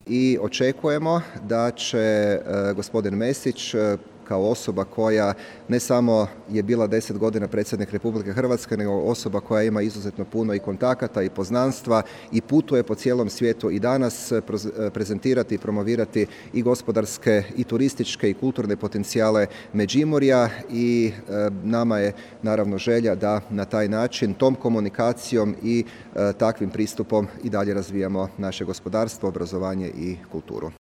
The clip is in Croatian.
i očekujemo da će gospodin Mesić kao osoba koja ne samo je bila 10 godina predsjednik Republike Hrvatske, nego osoba koja ima izuzetno puno i kontakata i poznanstva i putuje po cijelom svijetu i danas prezentirati i promovirati i gospodarske i turističke i kulturne potencijale Međimurja i nama je naravno želja da na taj način, tom komunikacijom i takvim pristupom i dalje razvijamo naše gospodarstvo, obrazovanje i kulturu.